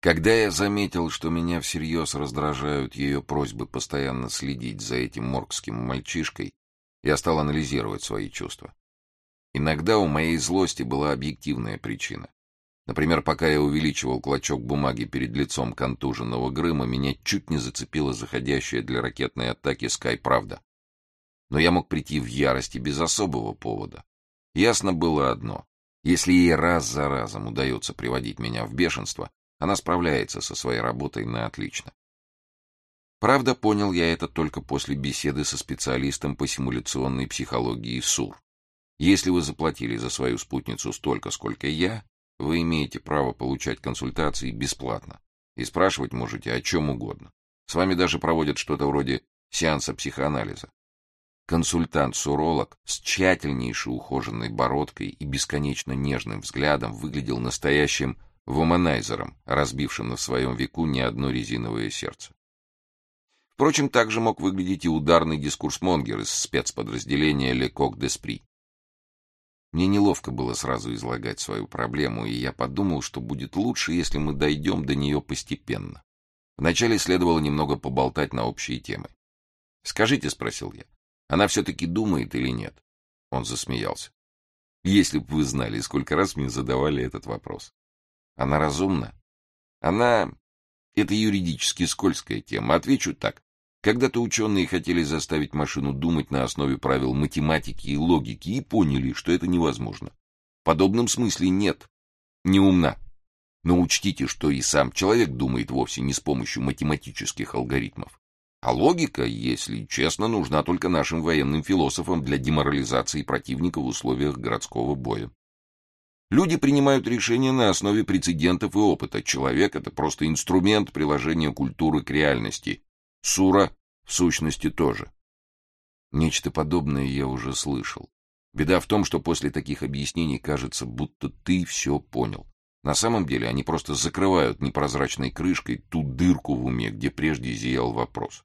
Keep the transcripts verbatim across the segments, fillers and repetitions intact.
Когда я заметил, что меня всерьез раздражают ее просьбы постоянно следить за этим моргским мальчишкой, я стал анализировать свои чувства. Иногда у моей злости была объективная причина. Например, пока я увеличивал клочок бумаги перед лицом контуженного Грыма, меня чуть не зацепила заходящая для ракетной атаки Скай Правда. Но я мог прийти в ярость и без особого повода. Ясно было одно: если ей раз за разом удается приводить меня в бешенство, она справляется со своей работой на отлично. Правда, понял я это только после беседы со специалистом по симуляционной психологии СУР. Если вы заплатили за свою спутницу столько, сколько я, вы имеете право получать консультации бесплатно. И спрашивать можете о чем угодно. С вами даже проводят что-то вроде сеанса психоанализа. Консультант-суролог с тщательнейшей ухоженной бородкой и бесконечно нежным взглядом выглядел настоящим вуманайзером, разбившим на своем веку не одно резиновое сердце. Впрочем, также мог выглядеть и ударный дискурсмонгер из спецподразделения Le Coq d'Esprit. Мне неловко было сразу излагать свою проблему, и я подумал, что будет лучше, если мы дойдем до нее постепенно. Вначале следовало немного поболтать на общие темы. «Скажите», — спросил я, — «она все-таки думает или нет?» Он засмеялся. «Если бы вы знали, сколько раз мне задавали этот вопрос». «Она разумна?» «Она... Это юридически скользкая тема. Отвечу так. Когда-то ученые хотели заставить машину думать на основе правил математики и логики и поняли, что это невозможно. В подобном смысле нет. Не умна. Но учтите, что и сам человек думает вовсе не с помощью математических алгоритмов. А логика, если честно, нужна только нашим военным философам для деморализации противника в условиях городского боя. Люди принимают решения на основе прецедентов и опыта. Человек — это просто инструмент приложения культуры к реальности. Сура, в сущности, тоже. Нечто подобное я уже слышал. Беда в том, что после таких объяснений кажется, будто ты все понял. На самом деле они просто закрывают непрозрачной крышкой ту дырку в уме, где прежде зиял вопрос.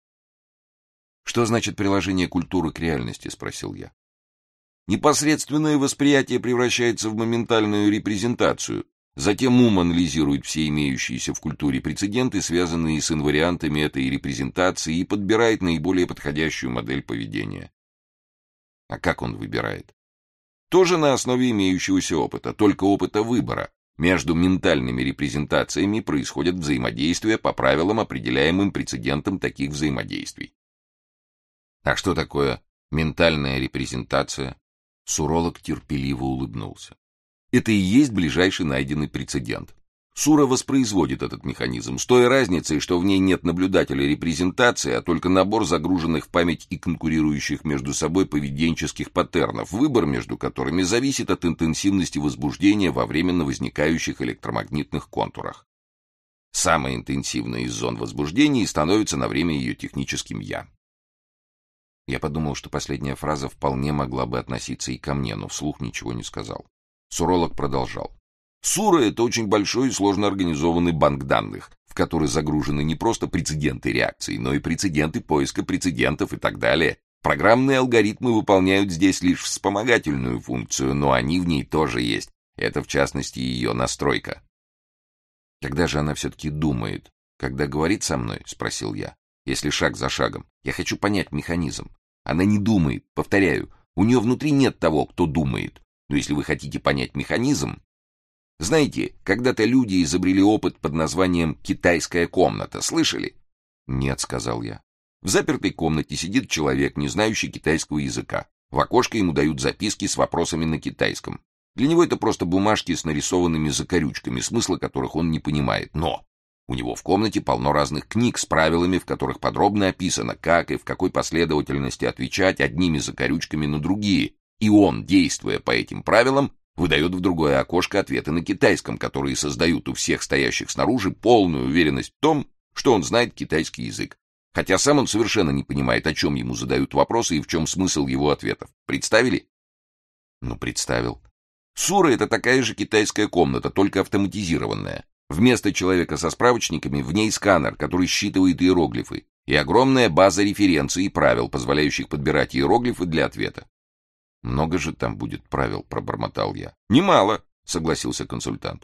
«Что значит приложение культуры к реальности?» — спросил я. Непосредственное восприятие превращается в моментальную репрезентацию. Затем ум анализирует все имеющиеся в культуре прецеденты, связанные с инвариантами этой репрезентации, и подбирает наиболее подходящую модель поведения. А как он выбирает? Тоже на основе имеющегося опыта, только опыта выбора. Между ментальными репрезентациями происходит взаимодействие по правилам, определяемым прецедентом таких взаимодействий. А что такое ментальная репрезентация? Суролог терпеливо улыбнулся. Это и есть ближайший найденный прецедент. Сура воспроизводит этот механизм, с той разницей, что в ней нет наблюдателя репрезентации, а только набор загруженных в память и конкурирующих между собой поведенческих паттернов, выбор между которыми зависит от интенсивности возбуждения во временно возникающих электромагнитных контурах. Самая интенсивная из зон возбуждения становится на время ее техническим «я». Я подумал, что последняя фраза вполне могла бы относиться и ко мне, но вслух ничего не сказал. Суролог продолжал. Сура — это очень большой и сложно организованный банк данных, в который загружены не просто прецеденты реакции, но и прецеденты поиска прецедентов и так далее. Программные алгоритмы выполняют здесь лишь вспомогательную функцию, но они в ней тоже есть. Это, в частности, ее настройка. «Когда же она все-таки думает? Когда говорит со мной?» — спросил я. «Если шаг за шагом. Я хочу понять механизм. Она не думает, повторяю. У нее внутри нет того, кто думает. Но если вы хотите понять механизм... Знаете, когда-то люди изобрели опыт под названием «китайская комната». Слышали?» «Нет», — сказал я. В запертой комнате сидит человек, не знающий китайского языка. В окошко ему дают записки с вопросами на китайском. Для него это просто бумажки с нарисованными закорючками, смысла которых он не понимает. Но у него в комнате полно разных книг с правилами, в которых подробно описано, как и в какой последовательности отвечать одними закорючками на другие. И он, действуя по этим правилам, выдает в другое окошко ответы на китайском, которые создают у всех стоящих снаружи полную уверенность в том, что он знает китайский язык. Хотя сам он совершенно не понимает, о чем ему задают вопросы и в чем смысл его ответов. Представили? Ну, представил. Сура — это такая же китайская комната, только автоматизированная. Вместо человека со справочниками в ней сканер, который считывает иероглифы, и огромная база референций и правил, позволяющих подбирать иероглифы для ответа. «Много же там будет правил», — пробормотал я. «Немало», — согласился консультант.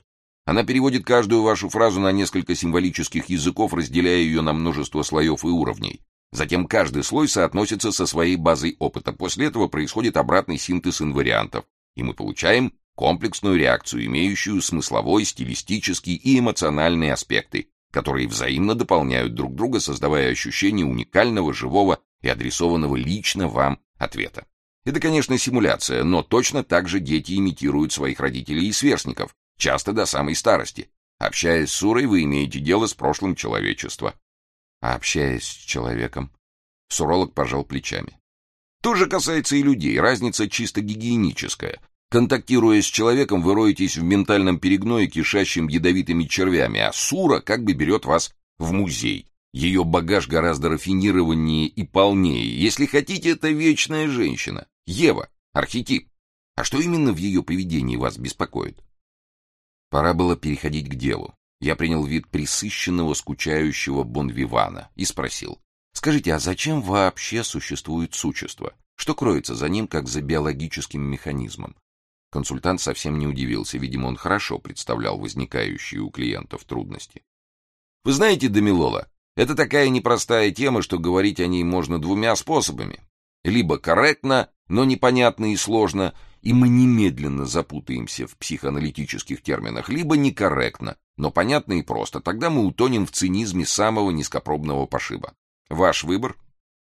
Она переводит каждую вашу фразу на несколько символических языков, разделяя ее на множество слоев и уровней. Затем каждый слой соотносится со своей базой опыта. После этого происходит обратный синтез инвариантов, и мы получаем комплексную реакцию, имеющую смысловой, стилистический и эмоциональные аспекты, которые взаимно дополняют друг друга, создавая ощущение уникального, живого и адресованного лично вам ответа. Это, конечно, симуляция, но точно так же дети имитируют своих родителей и сверстников, часто до самой старости. Общаясь с Сурой, вы имеете дело с прошлым человечества. А общаясь с человеком? Суролог пожал плечами. То же касается и людей, разница чисто гигиеническая. Контактируя с человеком, вы роетесь в ментальном перегное, кишащем ядовитыми червями, а Сура как бы берет вас в музей. Ее багаж гораздо рафинированнее и полнее. Если хотите, это вечная женщина. Ева, архетип. А что именно в ее поведении вас беспокоит? Пора было переходить к делу. Я принял вид пресыщенного, скучающего бонвивана и спросил. Скажите, а зачем вообще существует существо? Что кроется за ним, как за биологическим механизмом? Консультант совсем не удивился. Видимо, он хорошо представлял возникающие у клиентов трудности. Вы знаете, Дамилола, это такая непростая тема, что говорить о ней можно двумя способами. Либо корректно, но непонятно и сложно, и мы немедленно запутаемся в психоаналитических терминах, либо некорректно, но понятно и просто, тогда мы утонем в цинизме самого низкопробного пошиба. Ваш выбор?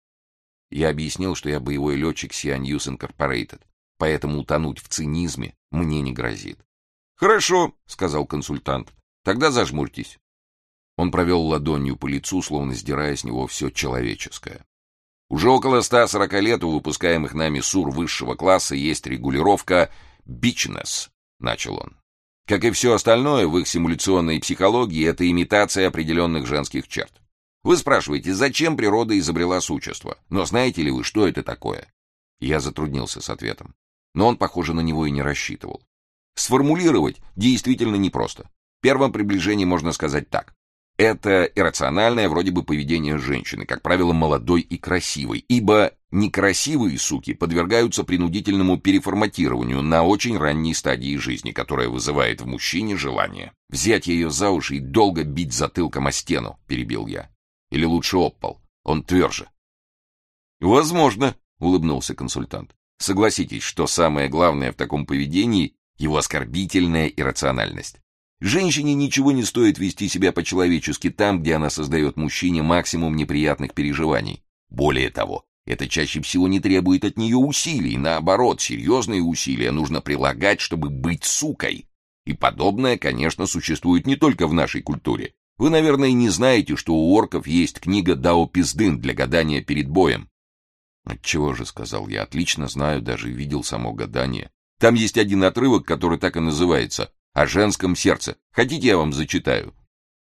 Я объяснил, что я боевой летчик Sea News Incorporated, поэтому утонуть в цинизме мне не грозит. «Хорошо», — сказал консультант, — «тогда зажмурьтесь». Он провел ладонью по лицу, словно сдирая с него все человеческое. Уже около ста сорока лет у выпускаемых нами сур высшего класса есть регулировка «бичнес», — начал он. Как и все остальное в их симуляционной психологии, это имитация определенных женских черт. Вы спрашиваете, зачем природа изобрела существо? Но знаете ли вы, что это такое? Я затруднился с ответом. Но он, похоже, на него и не рассчитывал. Сформулировать действительно непросто. В первом приближении можно сказать так. Это иррациональное вроде бы поведение женщины, как правило, молодой и красивой, ибо некрасивые суки подвергаются принудительному переформатированию на очень ранней стадии жизни, которая вызывает в мужчине желание. «Взять ее за уши и долго бить затылком о стену», — перебил я. «Или лучше об пол, он тверже». «Возможно», — улыбнулся консультант. «Согласитесь, что самое главное в таком поведении — его оскорбительная иррациональность. Женщине ничего не стоит вести себя по-человечески там, где она создает мужчине максимум неприятных переживаний. Более того, это чаще всего не требует от нее усилий, наоборот, серьезные усилия нужно прилагать, чтобы быть сукой. И подобное, конечно, существует не только в нашей культуре. Вы, наверное, не знаете, что у орков есть книга Дао Пиздын для гадания перед боем. «Отчего же», — сказал я, — «отлично знаю, даже видел само гадание. Там есть один отрывок, который так и называется «О женском сердце». Хотите, я вам зачитаю?»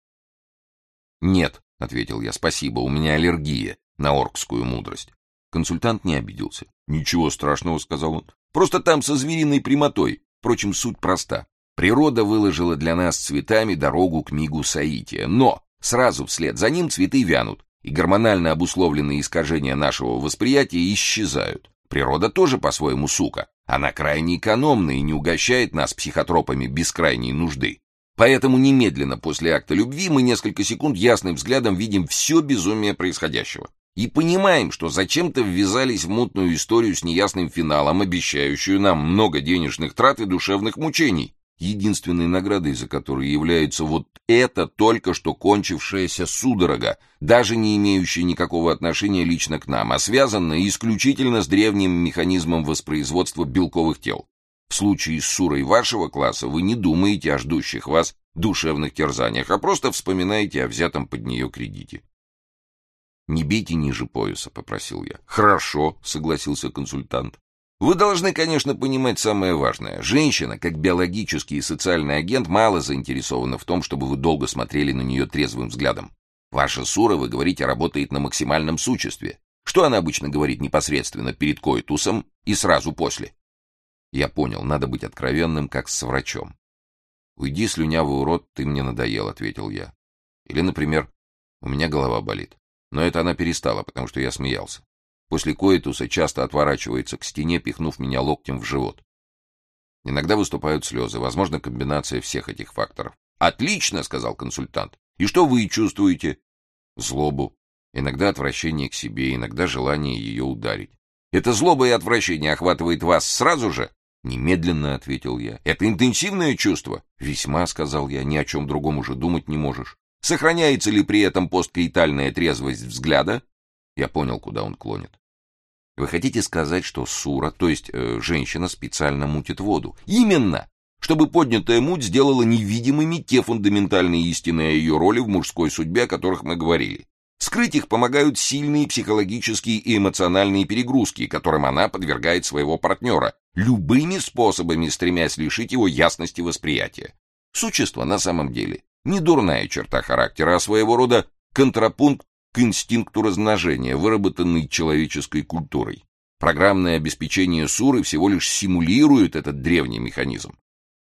«Нет», — ответил я, — «спасибо, у меня аллергия на оркскую мудрость». Консультант не обиделся. «Ничего страшного», — сказал он. «Просто там со звериной прямотой. Впрочем, суть проста. Природа выложила для нас цветами дорогу к мигу соития, но сразу вслед за ним цветы вянут, и гормонально обусловленные искажения нашего восприятия исчезают. Природа тоже по-своему сука. Она крайне экономна и не угощает нас психотропами без крайней нужды. Поэтому немедленно после акта любви мы несколько секунд ясным взглядом видим все безумие происходящего. И понимаем, что зачем-то ввязались в мутную историю с неясным финалом, обещающую нам много денежных трат и душевных мучений, единственной наградой за которой является вот эта только что кончившаяся судорога, даже не имеющая никакого отношения лично к нам, а связанная исключительно с древним механизмом воспроизводства белковых тел. В случае с сурой вашего класса вы не думаете о ждущих вас душевных терзаниях, а просто вспоминаете о взятом под нее кредите. «Не бейте ниже пояса», — попросил я. «Хорошо», — согласился консультант. «Вы должны, конечно, понимать самое важное. Женщина, как биологический и социальный агент, мало заинтересована в том, чтобы вы долго смотрели на нее трезвым взглядом. Ваша сура, вы говорите, работает на максимальном существе. Что она обычно говорит непосредственно перед коитусом и сразу после?» Я понял, надо быть откровенным, как с врачом. «Уйди, слюнявый урод, ты мне надоел», — ответил я. Или, например, «У меня голова болит». Но это она перестала, потому что я смеялся. После коитуса часто отворачивается к стене, пихнув меня локтем в живот. Иногда выступают слезы, возможно, комбинация всех этих факторов. «Отлично», — сказал консультант. «И что вы чувствуете?» «Злобу. Иногда отвращение к себе, иногда желание ее ударить». «Это злоба и отвращение охватывает вас сразу же?» «Немедленно», — ответил я. «Это интенсивное чувство?» «Весьма», — сказал я, — «ни о чем другом уже думать не можешь». «Сохраняется ли при этом посткоитальная трезвость взгляда?» Я понял, куда он клонит. «Вы хотите сказать, что сура, то есть э, женщина, специально мутит воду?» «Именно! Чтобы поднятая муть сделала невидимыми те фундаментальные истины о ее роли в мужской судьбе, о которых мы говорили. Скрыть их помогают сильные психологические и эмоциональные перегрузки, которым она подвергает своего партнера, любыми способами стремясь лишить его ясности восприятия. Существо на самом деле не дурная черта характера, а своего рода контрапункт к инстинкту размножения, выработанный человеческой культурой. Программное обеспечение суры всего лишь симулирует этот древний механизм.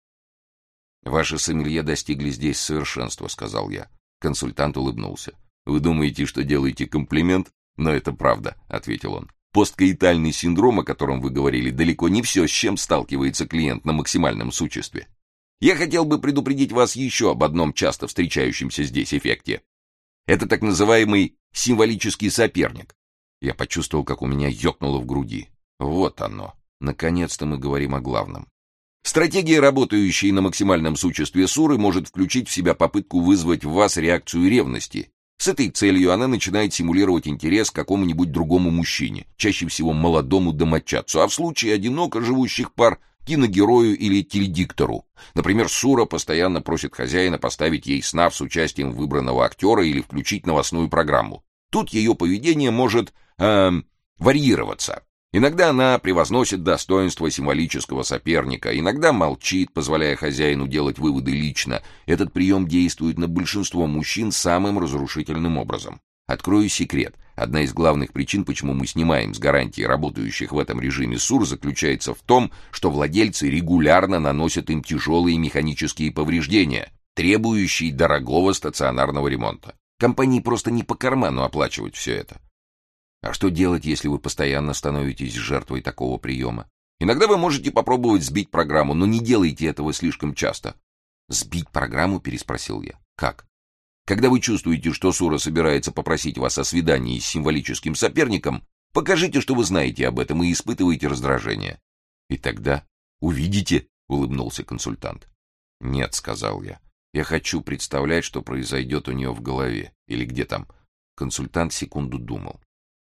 «Ваши сомелье достигли здесь совершенства», — сказал я. Консультант улыбнулся. «Вы думаете, что делаете комплимент? Но это правда», — ответил он. «Посткоитальный синдром, о котором вы говорили, далеко не все, с чем сталкивается клиент на максимальном существе. Я хотел бы предупредить вас еще об одном часто встречающемся здесь эффекте. Это так называемый символический соперник». Я почувствовал, как у меня ёкнуло в груди. Вот оно. Наконец-то мы говорим о главном. Стратегия, работающая на максимальном существе суры, может включить в себя попытку вызвать в вас реакцию ревности. С этой целью она начинает симулировать интерес к какому-нибудь другому мужчине, чаще всего молодому домочадцу, а в случае одиноко живущих пар — киногерою или теледиктору. Например, сура постоянно просит хозяина поставить ей снав с участием выбранного актера или включить новостную программу. Тут ее поведение может э, варьироваться. Иногда она превозносит достоинство символического соперника, иногда молчит, позволяя хозяину делать выводы лично. Этот прием действует на большинство мужчин самым разрушительным образом. Открою секрет. Одна из главных причин, почему мы снимаем с гарантии работающих в этом режиме сур, заключается в том, что владельцы регулярно наносят им тяжелые механические повреждения, требующие дорогого стационарного ремонта. Компании просто не по карману оплачивать все это. А что делать, если вы постоянно становитесь жертвой такого приема? Иногда вы можете попробовать сбить программу, но не делайте этого слишком часто. «Сбить программу?» — переспросил я. «Как?» Когда вы чувствуете, что сура собирается попросить вас о свидании с символическим соперником, покажите, что вы знаете об этом, и испытываете раздражение. И тогда увидите, — улыбнулся консультант. «Нет», — сказал я. «Я хочу представлять, что произойдет у нее в голове. Или где там». Консультант секунду думал.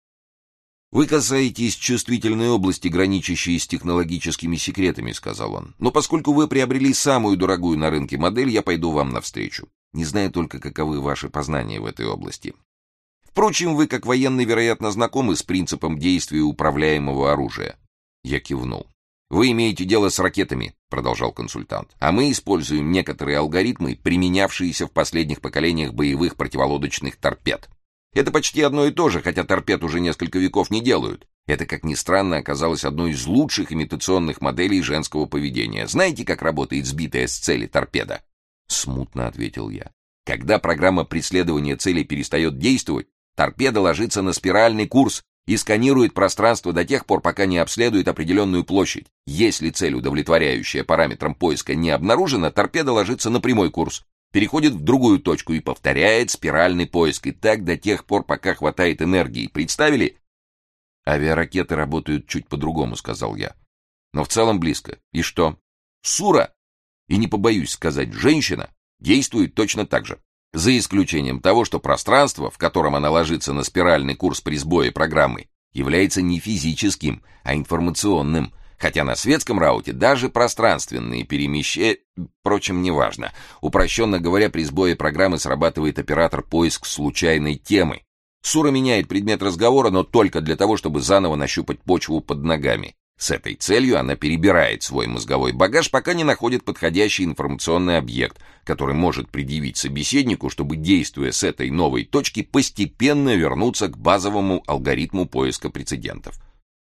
«Вы касаетесь чувствительной области, граничащей с технологическими секретами», — сказал он. «Но поскольку вы приобрели самую дорогую на рынке модель, я пойду вам навстречу. Не знаю только, каковы ваши познания в этой области. Впрочем, вы, как военный, вероятно, знакомы с принципом действия управляемого оружия». Я кивнул. «Вы имеете дело с ракетами», — продолжал консультант, «а мы используем некоторые алгоритмы, применявшиеся в последних поколениях боевых противолодочных торпед. Это почти одно и то же, хотя торпед уже несколько веков не делают. Это, как ни странно, оказалось одной из лучших имитационных моделей женского поведения. Знаете, как работает сбитая с цели торпеда?» «Смутно», — ответил я. «Когда программа преследования цели перестает действовать, торпеда ложится на спиральный курс и сканирует пространство до тех пор, пока не обследует определенную площадь. Если цель, удовлетворяющая параметрам поиска, не обнаружена, торпеда ложится на прямой курс, переходит в другую точку и повторяет спиральный поиск, и так до тех пор, пока хватает энергии. Представили?» «Авиаракеты работают чуть по-другому», — сказал я. «Но в целом близко. И что? Сура, и не побоюсь сказать, женщина, действует точно так же. За исключением того, что пространство, в котором она ложится на спиральный курс при сбое программы, является не физическим, а информационным. Хотя на светском рауте даже пространственные перемещения... Впрочем, неважно. Упрощенно говоря, при сбое программы срабатывает оператор поиск случайной темы. Сура меняет предмет разговора, но только для того, чтобы заново нащупать почву под ногами. С этой целью она перебирает свой мозговой багаж, пока не находит подходящий информационный объект, который может предъявить собеседнику, чтобы, действуя с этой новой точки, постепенно вернуться к базовому алгоритму поиска прецедентов.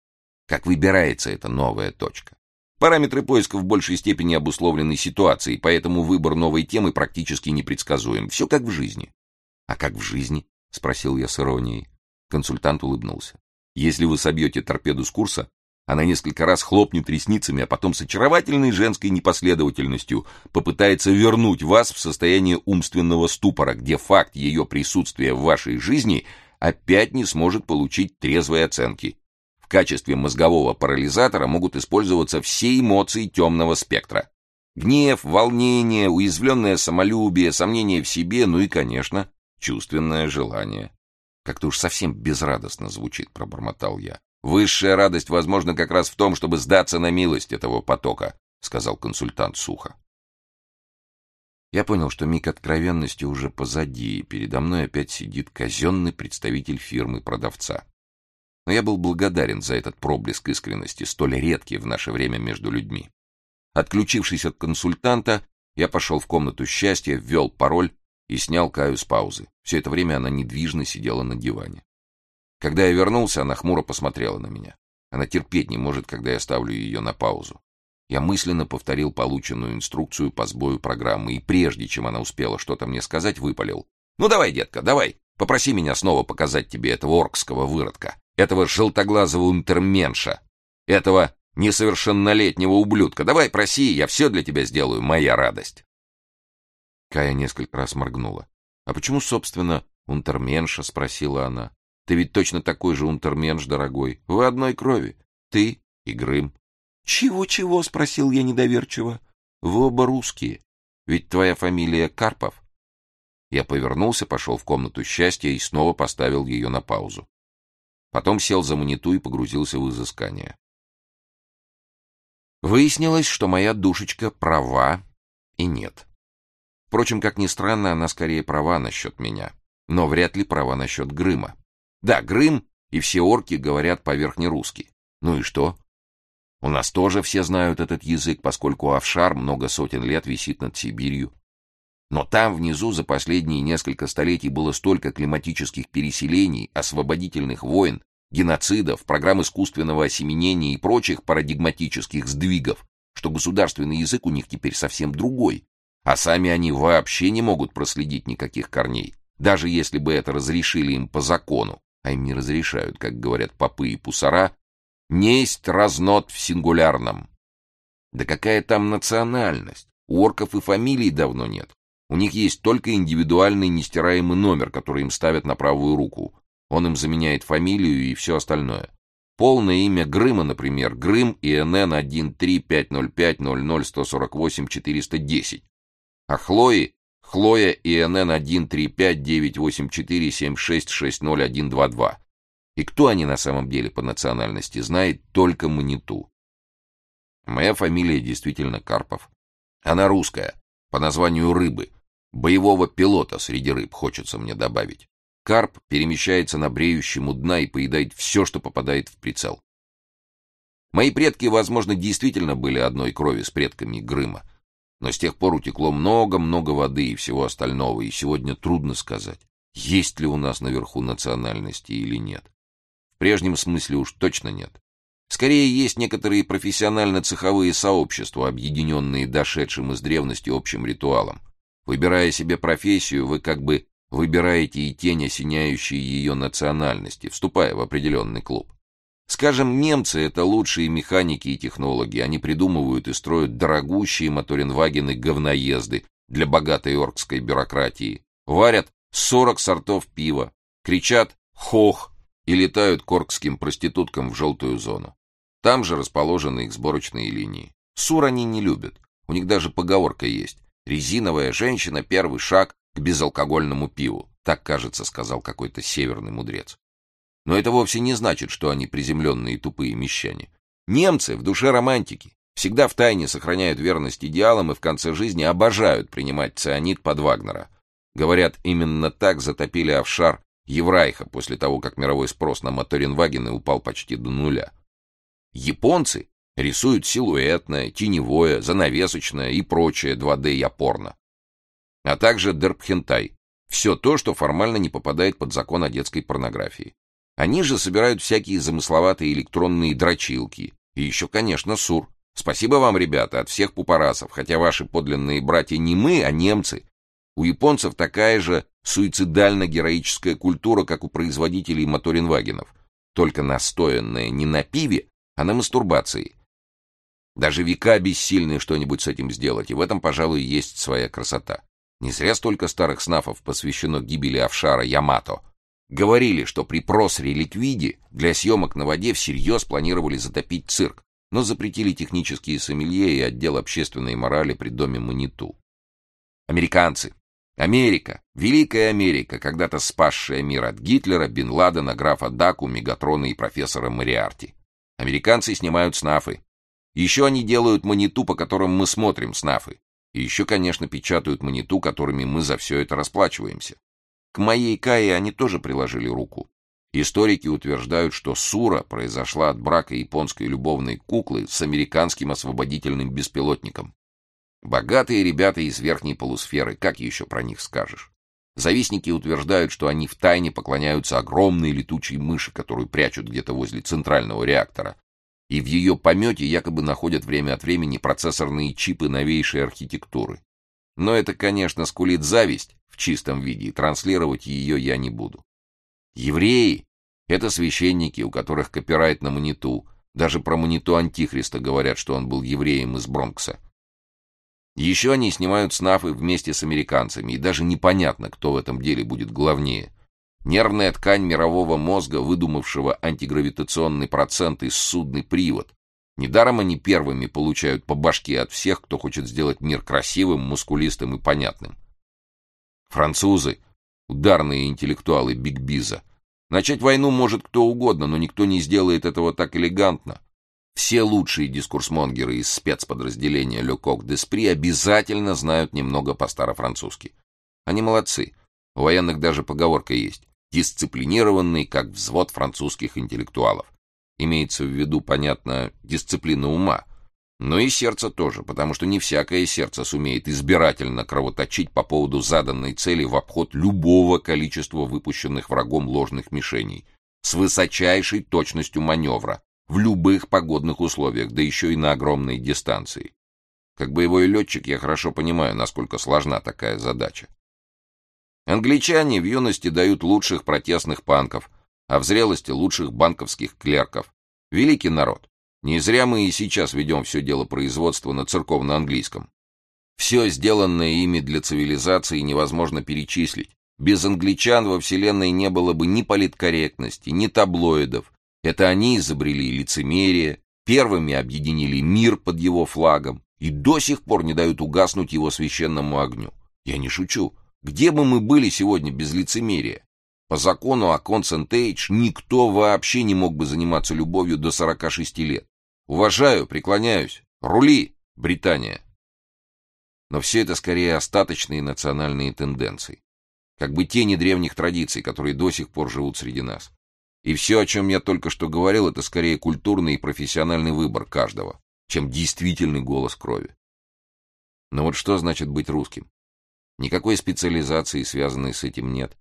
Как выбирается эта новая точка? Параметры поиска в большей степени обусловлены ситуацией, поэтому выбор новой темы практически непредсказуем. Все как в жизни. «А как в жизни?» — спросил я с иронией. Консультант улыбнулся. «Если вы собьете торпеду с курса, Она несколько раз хлопнет ресницами, а потом с очаровательной женской непоследовательностью попытается вернуть вас в состояние умственного ступора, где факт ее присутствия в вашей жизни опять не сможет получить трезвой оценки. В качестве мозгового парализатора могут использоваться все эмоции темного спектра. Гнев, волнение, уязвленное самолюбие, сомнение в себе, ну и, конечно, чувственное желание. Как-то уж совсем безрадостно звучит, пробормотал я. Высшая радость, возможно, как раз в том, чтобы сдаться на милость этого потока, сказал консультант сухо. Я понял, что миг откровенности уже позади, и передо мной опять сидит казенный представитель фирмы-продавца. Но я был благодарен за этот проблеск искренности, столь редкий в наше время между людьми. Отключившись от консультанта, я пошел в комнату счастья, ввел пароль и снял Каю с паузы. Все это время она недвижно сидела на диване. Когда я вернулся, она хмуро посмотрела на меня. Она терпеть не может, когда я ставлю ее на паузу. Я мысленно повторил полученную инструкцию по сбою программы, и прежде чем она успела что-то мне сказать, выпалил. «Ну давай, детка, давай, попроси меня снова показать тебе этого оркского выродка, этого желтоглазого унтерменша, этого несовершеннолетнего ублюдка. Давай, проси, я все для тебя сделаю, моя радость». Кая несколько раз моргнула. «А почему, собственно, унтерменша?» — спросила она. «Ты ведь точно такой же унтерменш, дорогой. Вы одной крови. Ты и Грым». «Чего-чего?» — спросил я недоверчиво. «Вы оба русские. Ведь твоя фамилия Карпов». Я повернулся, пошел в комнату счастья и снова поставил ее на паузу. Потом сел за маниту и погрузился в изыскание. Выяснилось, что моя душечка права и нет. Впрочем, как ни странно, она скорее права насчет меня, но вряд ли права насчет Грыма. Да, Грым и все орки говорят по-верхнерусски. Ну и что? У нас тоже все знают этот язык, поскольку Афшар много сотен лет висит над Сибирью. Но там внизу за последние несколько столетий было столько климатических переселений, освободительных войн, геноцидов, программ искусственного осеменения и прочих парадигматических сдвигов, что государственный язык у них теперь совсем другой, а сами они вообще не могут проследить никаких корней, даже если бы это разрешили им по закону, а им не разрешают, как говорят попы и пусара, несть разнот в сингулярном. Да какая там национальность? У орков и фамилий давно нет. У них есть только индивидуальный нестираемый номер, который им ставят на правую руку. Он им заменяет фамилию и все остальное. Полное имя Грыма, например, Грым И Н Н один три пять ноль пять ноль ноль сто сорок восемь четыреста десять. А Хлои Хлоя И Н Н один три пять девять восемь четыре семь шесть шесть ноль один два два. И кто они на самом деле по национальности, знает только Маниту. Моя фамилия действительно Карпов. Она русская, по названию рыбы. Боевого пилота среди рыб, хочется мне добавить. Карп перемещается на бреющем у дна и поедает все, что попадает в прицел. Мои предки, возможно, действительно были одной крови с предками Грыма. Но с тех пор утекло много-много воды и всего остального, и сегодня трудно сказать, есть ли у нас наверху национальности или нет. В прежнем смысле уж точно нет. Скорее, есть некоторые профессионально-цеховые сообщества, объединенные дошедшим из древности общим ритуалом. Выбирая себе профессию, вы как бы выбираете и тень, осеняющей ее национальности, вступая в определенный клуб. Скажем, немцы — это лучшие механики и технологи, они придумывают и строят дорогущие моторенвагены-говноезды для богатой оркской бюрократии, варят сорок сортов пива, кричат «хох» и летают к оркским проституткам в желтую зону. Там же расположены их сборочные линии. Сур они не любят, у них даже поговорка есть: «Резиновая женщина — первый шаг к безалкогольному пиву», так, кажется, сказал какой-то северный мудрец. Но это вовсе не значит, что они приземленные и тупые мещане. Немцы в душе романтики, всегда втайне сохраняют верность идеалам и в конце жизни обожают принимать цианид под Вагнера. Говорят, именно так затопили Афшар Еврайха после того, как мировой спрос на моторенвагены упал почти до нуля. Японцы рисуют силуэтное, теневое, занавесочное и прочее два дэ япорно. А также дербхентай. Все то, что формально не попадает под закон о детской порнографии. Они же собирают всякие замысловатые электронные дрочилки. И еще, конечно, сур. Спасибо вам, ребята, от всех пупорасов, хотя ваши подлинные братья не мы, а немцы. У японцев такая же суицидально-героическая культура, как у производителей моторенвагенов. Только настоянная не на пиве, а на мастурбации. Даже века бессильны что-нибудь с этим сделать, и в этом, пожалуй, есть своя красота. Не зря столько старых снафов посвящено гибели офшара Ямато. Говорили, что при Просре-Ликвиде для съемок на воде всерьез планировали затопить цирк, но запретили технические сомелье и отдел общественной морали при доме Маниту. Американцы. Америка. Великая Америка, когда-то спасшая мир от Гитлера, Бен Ладена, графа Даку, Мегатрона и профессора Мориарти. Американцы снимают снафы. Еще они делают Маниту, по которым мы смотрим снафы. И еще, конечно, печатают Маниту, которыми мы за все это расплачиваемся. К моей Кае они тоже приложили руку. Историки утверждают, что Сура произошла от брака японской любовной куклы с американским освободительным беспилотником. Богатые ребята из верхней полусферы, как еще про них скажешь? Завистники утверждают, что они втайне поклоняются огромной летучей мыши, которую прячут где-то возле центрального реактора, и в ее помете якобы находят время от времени процессорные чипы новейшей архитектуры. Но это, конечно, скулит зависть в чистом виде, и транслировать ее я не буду. Евреи — это священники, у которых копирайт на Маниту. Даже про Маниту Антихриста говорят, что он был евреем из Бронкса. Еще они снимают снафы вместе с американцами, и даже непонятно, кто в этом деле будет главнее. Нервная ткань мирового мозга, выдумавшего антигравитационный процент и судный привод. Недаром они первыми получают по башке от всех, кто хочет сделать мир красивым, мускулистым и понятным. Французы — ударные интеллектуалы Биг-Биза. Начать войну может кто угодно, но никто не сделает этого так элегантно. Все лучшие дискурсмонгеры из спецподразделения Le Coq d'Esprit обязательно знают немного по-старо-французски. Они молодцы. У военных даже поговорка есть: дисциплинированный, как взвод французских интеллектуалов. Имеется в виду, понятно, дисциплина ума. Но и сердце тоже, потому что не всякое сердце сумеет избирательно кровоточить по поводу заданной цели в обход любого количества выпущенных врагом ложных мишеней, с высочайшей точностью маневра, в любых погодных условиях, да еще и на огромной дистанции. Как боевой летчик я хорошо понимаю, насколько сложна такая задача. Англичане в юности дают лучших протестных панков, а в зрелости лучших банковских клерков. Великий народ. Не зря мы и сейчас ведем все дело производства на церковно-английском. Все сделанное ими для цивилизации невозможно перечислить. Без англичан во вселенной не было бы ни политкорректности, ни таблоидов. Это они изобрели лицемерие, первыми объединили мир под его флагом и до сих пор не дают угаснуть его священному огню. Я не шучу. Где бы мы были сегодня без лицемерия? По закону о Consent Age никто вообще не мог бы заниматься любовью до сорока шести лет. Уважаю, преклоняюсь. Рули, Британия. Но все это скорее остаточные национальные тенденции. Как бы тени древних традиций, которые до сих пор живут среди нас. И все, о чем я только что говорил, это скорее культурный и профессиональный выбор каждого, чем действительный голос крови. Но вот что значит быть русским? Никакой специализации, связанной с этим, нет.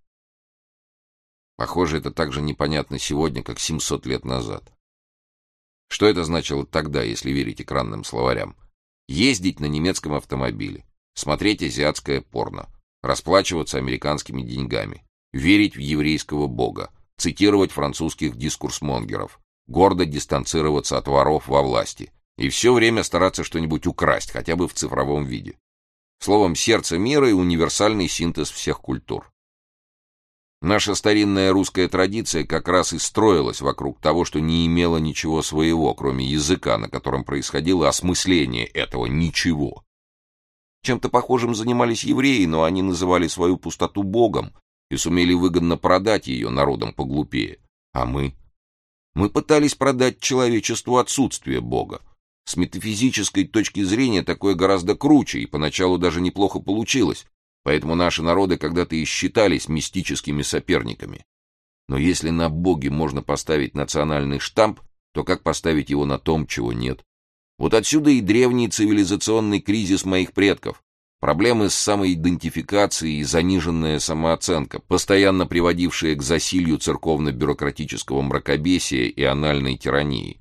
Похоже, это так же непонятно сегодня, как семьсот лет назад. Что это значило тогда, если верить экранным словарям? Ездить на немецком автомобиле, смотреть азиатское порно, расплачиваться американскими деньгами, верить в еврейского бога, цитировать французских дискурсмонгеров, гордо дистанцироваться от воров во власти и все время стараться что-нибудь украсть, хотя бы в цифровом виде. Словом, сердце мира и универсальный синтез всех культур. Наша старинная русская традиция как раз и строилась вокруг того, что не имело ничего своего, кроме языка, на котором происходило осмысление этого ничего. Чем-то похожим занимались евреи, но они называли свою пустоту Богом и сумели выгодно продать ее народам поглупее. А мы? Мы пытались продать человечеству отсутствие Бога. С метафизической точки зрения такое гораздо круче, и поначалу даже неплохо получилось, поэтому наши народы когда-то и считались мистическими соперниками. Но если на Боге можно поставить национальный штамп, то как поставить его на том, чего нет? Вот отсюда и древний цивилизационный кризис моих предков, проблемы с самоидентификацией и заниженная самооценка, постоянно приводившие к засилью церковно-бюрократического мракобесия и анальной тирании.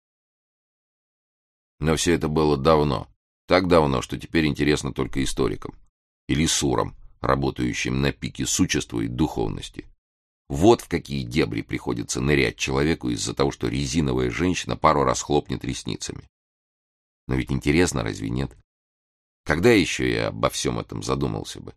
Но все это было давно, так давно, что теперь интересно только историкам или сурам, работающим на пике существа и духовности. Вот в какие дебри приходится нырять человеку из-за того, что резиновая женщина пару раз хлопнет ресницами. Но ведь интересно, разве нет? Когда еще я обо всем этом задумался бы?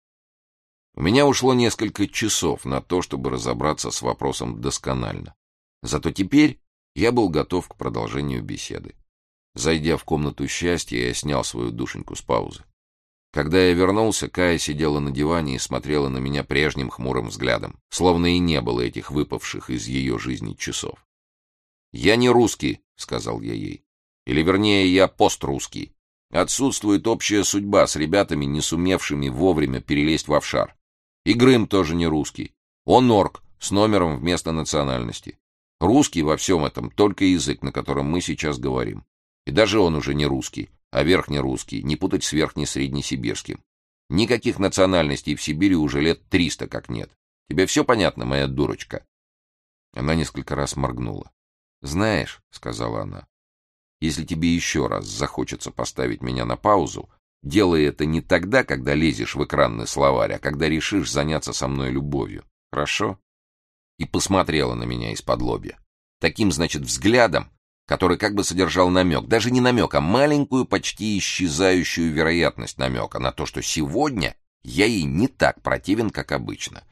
У меня ушло несколько часов на то, чтобы разобраться с вопросом досконально. Зато теперь я был готов к продолжению беседы. Зайдя в комнату счастья, я снял свою душеньку с паузы. Когда я вернулся, Кая сидела на диване и смотрела на меня прежним хмурым взглядом, словно и не было этих выпавших из ее жизни часов. «Я не русский», — сказал я ей. «Или, вернее, я пострусский. Отсутствует общая судьба с ребятами, не сумевшими вовремя перелезть в офшар. И Грым тоже не русский. Он орк, с номером вместо национальности. Русский во всем этом только язык, на котором мы сейчас говорим. И даже он уже не русский, а верхнерусский, не путать с верхне-среднесибирским. Никаких национальностей в Сибири уже лет триста как нет. Тебе все понятно, моя дурочка?» Она несколько раз моргнула. «Знаешь», — сказала она, — «если тебе еще раз захочется поставить меня на паузу, делай это не тогда, когда лезешь в экранный словарь, а когда решишь заняться со мной любовью. Хорошо?» И посмотрела на меня из-под-лобья. Таким, значит, взглядом, который как бы содержал намек, даже не намек, а маленькую, почти исчезающую вероятность намека на то, что сегодня я ей не так противен, как обычно.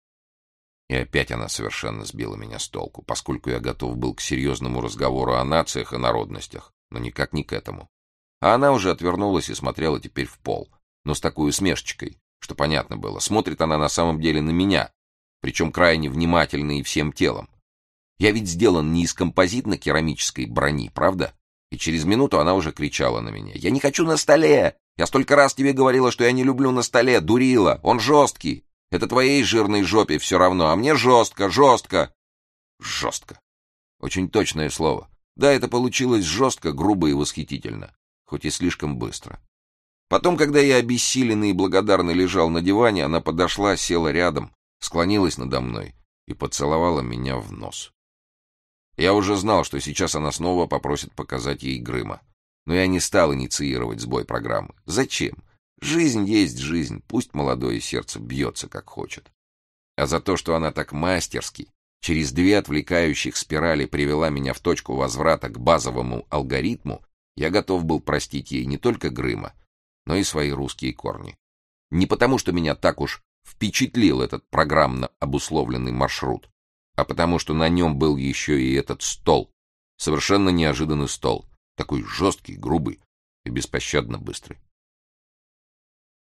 И опять она совершенно сбила меня с толку, поскольку я готов был к серьезному разговору о нациях и народностях, но никак не к этому. А она уже отвернулась и смотрела теперь в пол, но с такой усмешечкой, что понятно было, смотрит она на самом деле на меня, причем крайне внимательно и всем телом. Я ведь сделан не из композитно-керамической брони, правда? И через минуту она уже кричала на меня. «Я не хочу на столе! Я столько раз тебе говорила, что я не люблю на столе, дурила! Он жесткий! Это твоей жирной жопе все равно, а мне жестко, жестко!» Жестко. Очень точное слово. Да, это получилось жестко, грубо и восхитительно, хоть и слишком быстро. Потом, когда я обессиленный и благодарный лежал на диване, она подошла, села рядом, склонилась надо мной и поцеловала меня в нос. Я уже знал, что сейчас она снова попросит показать ей Грыма. Но я не стал инициировать сбой программы. Зачем? Жизнь есть жизнь, пусть молодое сердце бьется, как хочет. А за то, что она так мастерски, через две отвлекающих спирали привела меня в точку возврата к базовому алгоритму, я готов был простить ей не только Грыма, но и свои русские корни. Не потому, что меня так уж впечатлил этот программно обусловленный маршрут, а потому что на нем был еще и этот стол, совершенно неожиданный стол, такой жесткий, грубый и беспощадно быстрый.